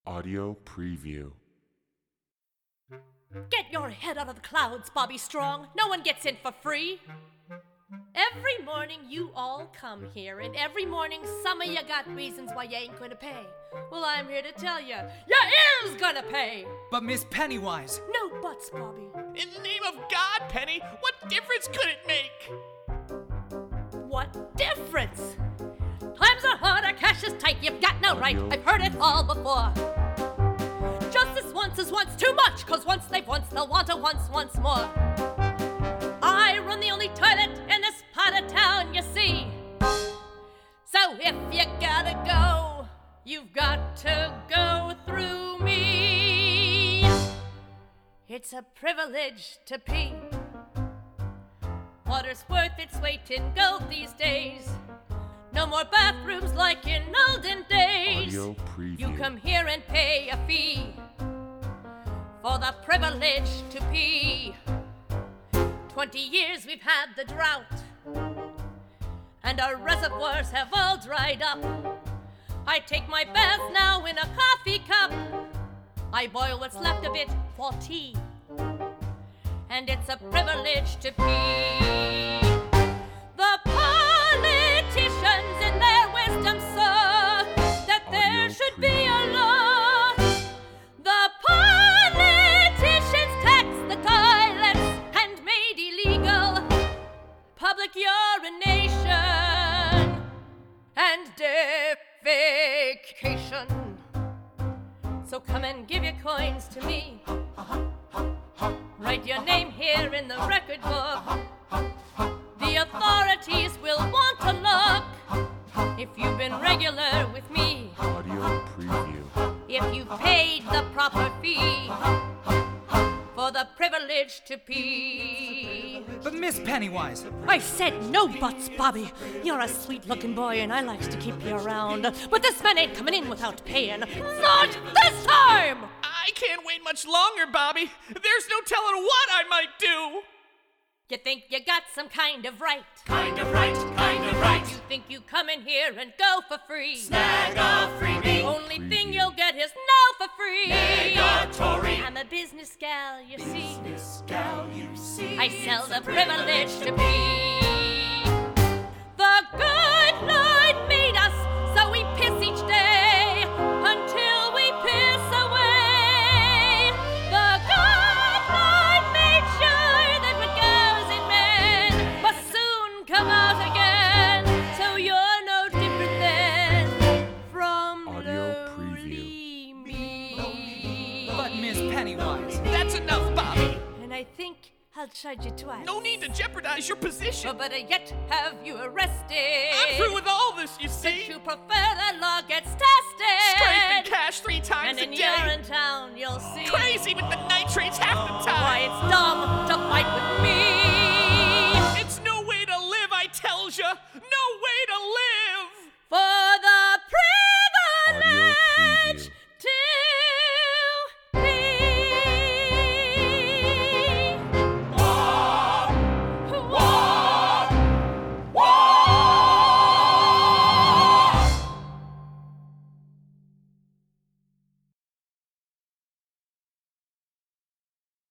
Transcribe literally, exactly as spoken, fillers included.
Audio preview. Get your head out of the clouds, Bobby Strong. No one gets in for free. Every morning you all come here, and every morning some of you got reasons why you ain't gonna pay. Well, I'm here to tell you, you is gonna pay. But Miss Pennywise... No buts, Bobby. In the name of God, Penny, what difference could it make? What difference? Times are harder, cash is tight, you've got no right. I've heard it all before. Justice once is once too much, cause once they've once, they'll want to once, once more. I run the only toilet in this part of town, you see. So if you gotta go, you've got to go through me. It's a privilege to pee. Water's worth its weight in gold these days. No more bathrooms like in olden days. Audio preview. You come here and pay a fee for the privilege to pee. Twenty years we've had the drought, and our reservoirs have all dried up. I take my bath now in a coffee cup. I boil what's left of it for tea, and it's a privilege to pee. The politicians in their wisdom saw that there Audio should be preview. a law. The politicians taxed the toilets and made illegal public urination and defecation. So come and give your coins to me. Write your name here in the record book. The authorities will want to look if you've been regular with me, Audio preview. if you've paid the proper fee for the privilege to pee. But Miss Pennywise... I said no buts, Bobby. You're a sweet-looking boy, and I likes to keep you around. But this man ain't coming in without paying. Not this time! I can't wait much longer, Bobby. There's no telling what I might do. You think you got some kind of right. Kind of right, kind of right. You think you come in here and go for free. Snag a freebie. Only Preview. thing you'll get is no for free. Negatory. I'm a business gal, you see. This gal you see. I sell the privilege to be. The good Lord made us, so we piss each day until we piss away. The good Lord made sure that what goes in men must soon come out again. So you're no different than from Audio lowly me. But Miss Pennywise... That's enough, Bobby. And I think I'll charge you twice. No need to jeopardize your position. Or better yet, have you arrested. I'm through with all this, you see. You prefer that law gets tested. Scraping cash three times And a in day. you're in town, you'll see. Crazy with the nitrates half the time. Why, it's dumb.